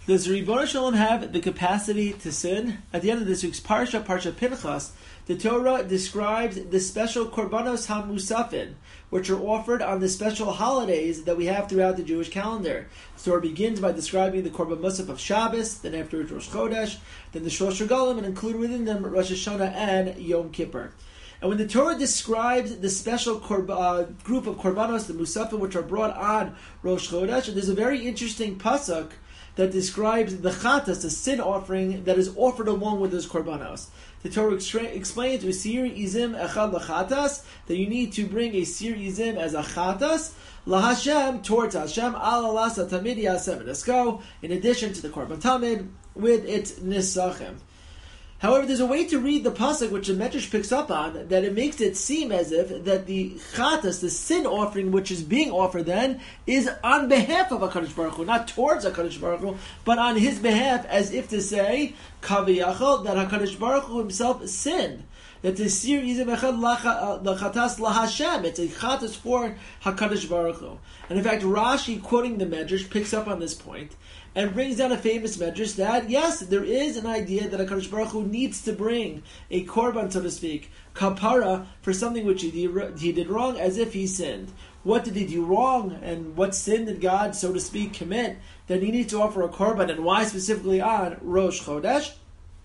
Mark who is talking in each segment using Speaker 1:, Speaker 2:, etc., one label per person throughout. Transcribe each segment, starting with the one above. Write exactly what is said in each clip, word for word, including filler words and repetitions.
Speaker 1: Does Ribono Shalom have the capacity to sin? At the end of this week's Parsha, Parsha Pinchas, the Torah describes the special Korbanos HaMusafin, which are offered on the special holidays that we have throughout the Jewish calendar. The Torah begins by describing the Korban Musaf of Shabbos, then afterwards Rosh Chodesh, then the Shlosh Regalim, and include within them Rosh Hashanah and Yom Kippur. And when the Torah describes the special korb, uh, group of Korbanos, the Musafin, which are brought on Rosh Chodesh, there's a very interesting pasuk that describes the chatas, the sin offering that is offered along with those korbanos. The Torah extra- explains with sir izim echad lachatas that you need to bring a sir izim as a chatas lahashem towards Hashem al alasa tamid yasem nesko, in addition to the korban tamid with its nisachim. However, there's a way to read the pasuk which the Medrash picks up on that it makes it seem as if that the chatas, the sin offering which is being offered then, is on behalf of HaKadosh Baruch Hu, not towards HaKadosh Baruch Hu, but on his behalf, as if to say, kaviyachol, that HaKadosh Baruch Hu himself sinned. That the sir izim echad lachatas lahashem, it's a chatas for HaKadosh Baruch Hu. And in fact, Rashi, quoting the Medrash, picks up on this point and brings down a famous Medrash that, yes, there is an idea that HaKadosh Baruch Hu needs to bring a korban, so to speak, kapara, for something which he did, he did wrong, as if he sinned. What did he do wrong, and what sin did God, so to speak, commit, that he needs to offer a korban, and why specifically on Rosh Chodesh?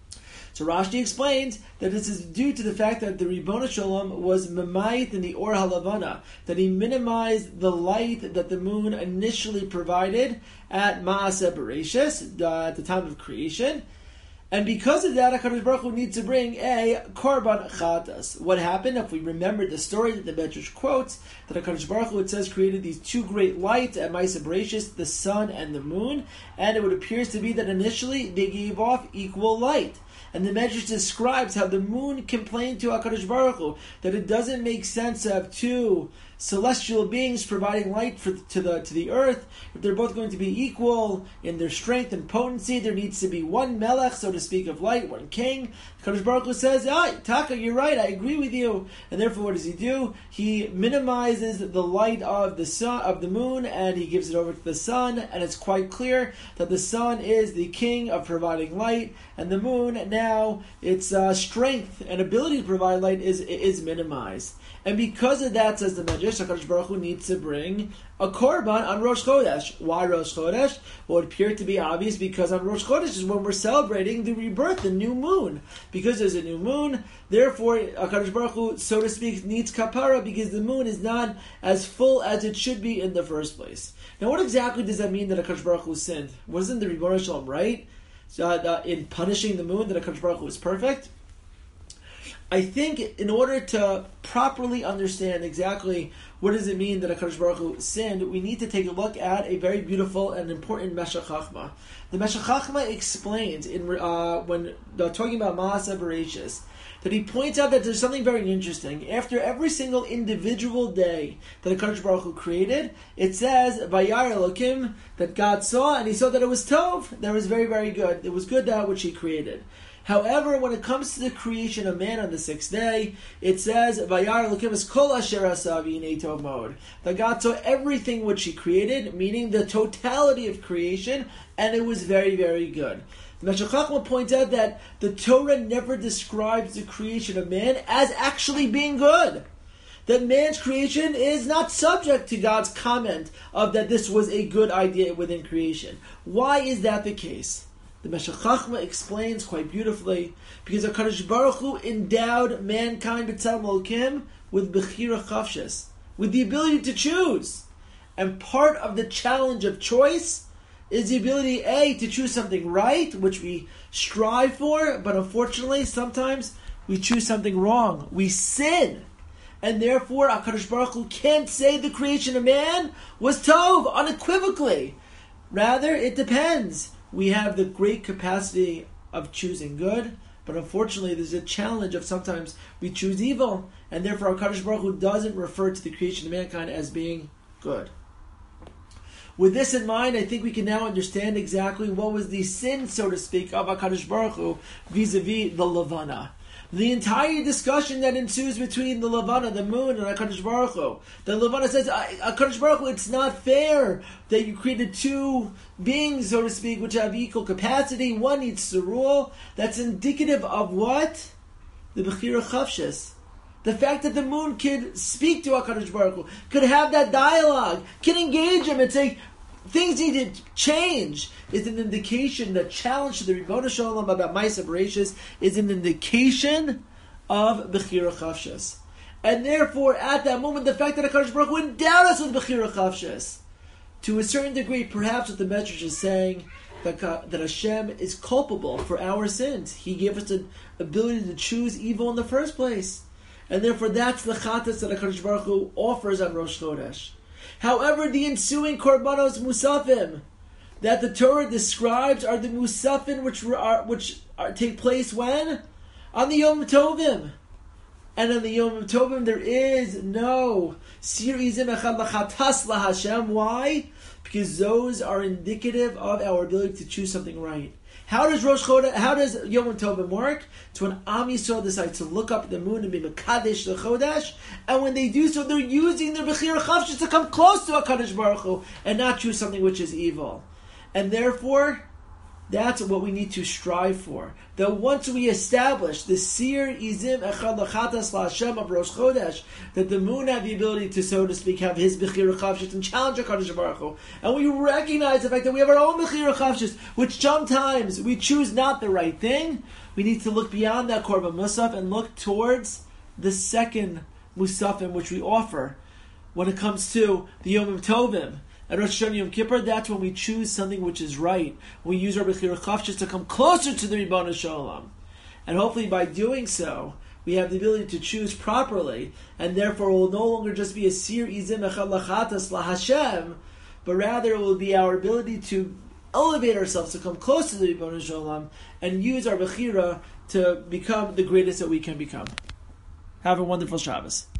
Speaker 1: So Rashi explains that this is due to the fact that the Ribono Shalom was memayit in the Or HaLavana, that he minimized the light that the moon initially provided at Maaseh Bereshis, uh, at the time of creation. And because of that, HaKadosh Baruch Hu needs to bring a korban chatas. What happened, if we remember the story that the Medrash quotes, that HaKadosh Baruch Hu, it says, created these two great lights at Maaseh Bereshis, the sun and the moon, and it would appear to be that initially they gave off equal light. And the Medrash describes how the moon complained to HaKadosh Baruch Hu that it doesn't make sense to have two celestial beings providing light for, to the to the earth. If they're both going to be equal in their strength and potency, there needs to be one melech, so to speak, of light, one king. HaKadosh Baruch Hu says, ah, Taka, you're right, I agree with you. And therefore, what does he do? He minimizes the light of the sun, of the moon, and he gives it over to the sun. And it's quite clear that the sun is the king of providing light, and the moon now its uh, strength and ability to provide light is is minimized. And because of that, says the Medrash, HaKadosh Baruch Hu needs to bring a korban on Rosh Chodesh. Why Rosh Chodesh? Well, it appeared to be obvious because on Rosh Chodesh is when we're celebrating the rebirth, the new moon. Because there's a new moon, therefore HaKadosh Baruch Hu, so to speak, needs kapara because the moon is not as full as it should be in the first place. Now, what exactly does that mean that HaKadosh Baruch Hu sinned? Wasn't the Ribono Shalom right so, uh, in punishing the moon that HaKadosh Baruch Hu is perfect? I think in order to properly understand exactly what does it mean that HaKadosh Baruch Hu sinned, we need to take a look at a very beautiful and important Meshech Chochmah. The Meshech Chochmah explains, in uh, when uh, talking about Maaseh Bereshis, that he points out that there's something very interesting. After every single individual day that HaKadosh Baruch Hu created, it says, Vayar Elokim, that God saw, and he saw that it was Tov, that it was very, very good. It was good that which he created. However, when it comes to the creation of man on the sixth day, it says, "Vayar Elokim es kol asher asa v'hinei tov mod." That God saw everything which He created, meaning the totality of creation, and it was very, very good. Meshech Chochmah points out that the Torah never describes the creation of man as actually being good. That man's creation is not subject to God's comment of that this was a good idea within creation. Why is that the case? The Meshech Chochmah explains quite beautifully, because HaKadosh Baruch Hu endowed mankind b'tzelem Elokim with bechira chafshis, with the ability to choose. And part of the challenge of choice is the ability, A, to choose something right, which we strive for, but unfortunately, sometimes we choose something wrong. We sin. And therefore, HaKadosh Baruch Hu can't say the creation of man was tov, unequivocally. Rather, it depends. We have the great capacity of choosing good, but unfortunately there's a challenge of sometimes we choose evil, and therefore HaKadosh Baruch Hu doesn't refer to the creation of mankind as being good. With this in mind, I think we can now understand exactly what was the sin, so to speak, of HaKadosh Baruch Hu vis-a-vis the Levana. The entire discussion that ensues between the Levana, the moon, and HaKadosh Baruch Hu. The Levana says, HaKadosh Baruch Hu, it's not fair that you created two beings, so to speak, which have equal capacity. One needs to rule. That's indicative of what? The Bechira Chavshis. The fact that the moon could speak to HaKadosh Baruch Hu, could have that dialogue, can engage him and say, things need to change, is an indication, the challenge to the Ribono Shel Olam about Ma'aseh Bereishis is an indication of Bechira Chavshis. And therefore, at that moment, the fact that HaKadosh Baruch Hu endowed us with Bechira Chavshis, to a certain degree, perhaps what the Medrash is saying, that, that Hashem is culpable for our sins. He gave us the ability to choose evil in the first place. And therefore, that's the Chatas that HaKadosh Baruch Hu offers on Rosh Chodesh. However, the ensuing Korbanos Musafim that the Torah describes are the Musafim which are, which are, take place when? On the Yom Tovim. And on the Yom Tovim there is no Sir Izim Echad Lachatas LaHashem. Why? Because those are indicative of our ability to choose something right. How does Rosh Chodesh, how does Yom Tovim work? It's when Am Yisrael decides to look up at the moon and be Mekadesh the Chodesh, and when they do so, they're using their Bechira Chavshis to come close to HaKadosh Baruch Hu and not choose something which is evil. And therefore, that's what we need to strive for. That once we establish the Sir Izim Echad Lachatas LaHashem of Rosh Chodesh, that the moon have the ability to, so to speak, have his Bechira Chavshis and challenge HaKadosh Baruch Hu. And we recognize the fact that we have our own Bechira Chavshis, which sometimes we choose not the right thing. We need to look beyond that Korban Musaf and look towards the second Musafim which we offer when it comes to the Yom Tovim. At Rosh Hashanah Yom Kippur, that's when we choose something which is right. We use our Bechira Chavshis to come closer to the Ribono Shel Olam. And hopefully by doing so, we have the ability to choose properly, and therefore it will no longer just be a Sir Izim Echad Lachatas LaHashem, but rather it will be our ability to elevate ourselves, to come close to the Ribono Shel Olam, and use our Bechira to become the greatest that we can become. Have a wonderful Shabbos.